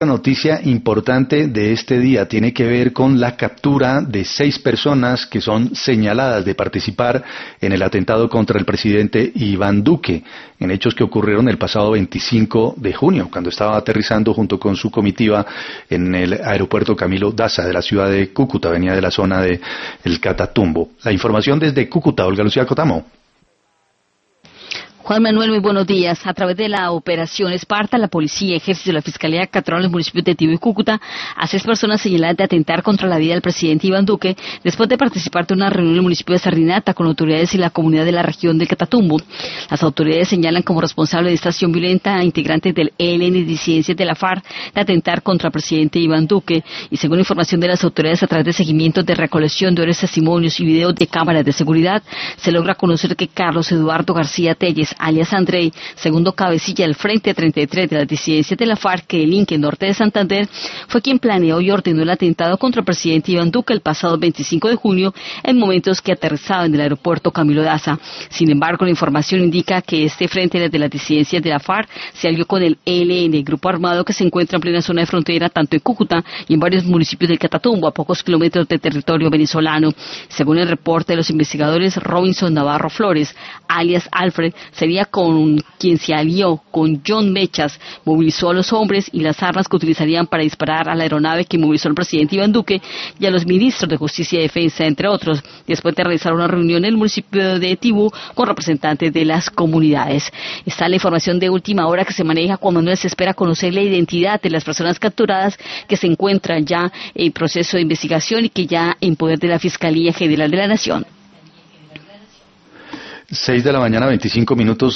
La noticia importante de este día tiene que ver con la captura de 6 personas que son señaladas de participar en el atentado contra el presidente Iván Duque, en hechos que ocurrieron el pasado 25 de junio, cuando estaba aterrizando junto con su comitiva en el aeropuerto Camilo Daza de la ciudad de Cúcuta, venía de la zona de El Catatumbo. La información desde Cúcuta, Olga Lucía Cotamo. Juan Manuel, muy buenos días. A través de la operación Esparta, la policía, ejército y la fiscalía capturaron en los municipios de Tibú y Cúcuta a 6 personas señaladas de atentar contra la vida del presidente Iván Duque después de participar de una reunión en el municipio de Sardinata con autoridades y la comunidad de la región del Catatumbo. Las autoridades señalan como responsable de esta acción violenta a integrantes del ELN y disidencias de la FARC de atentar contra el presidente Iván Duque. Y según información de las autoridades, a través de seguimientos de recolección de varios testimonios y videos de cámaras de seguridad, se logra conocer que Carlos Eduardo García Telles, alias Andrei, segundo cabecilla del Frente 33 de las disidencias de la FARC que delinque en norte de Santander, fue quien planeó y ordenó el atentado contra el presidente Iván Duque el pasado 25 de junio en momentos que aterrizaba en el aeropuerto Camilo Daza. Sin embargo, la información indica que este frente de las disidencias de la FARC se alió con el ELN, grupo armado que se encuentra en plena zona de frontera tanto en Cúcuta y en varios municipios del Catatumbo, a pocos kilómetros de territorio venezolano. Según el reporte de los investigadores, Robinson Navarro Flores, alias Alfred, sería con quien se alió con John Mechas, movilizó a los hombres y las armas que utilizarían para disparar a la aeronave que movilizó el presidente Iván Duque y a los ministros de Justicia y Defensa, entre otros, después de realizar una reunión en el municipio de Tibú con representantes de las comunidades. Está la información de última hora que se maneja cuando no se espera conocer la identidad de las personas capturadas que se encuentran ya en proceso de investigación y que ya en poder de la Fiscalía General de la Nación. 6 de la mañana, 25 minutos.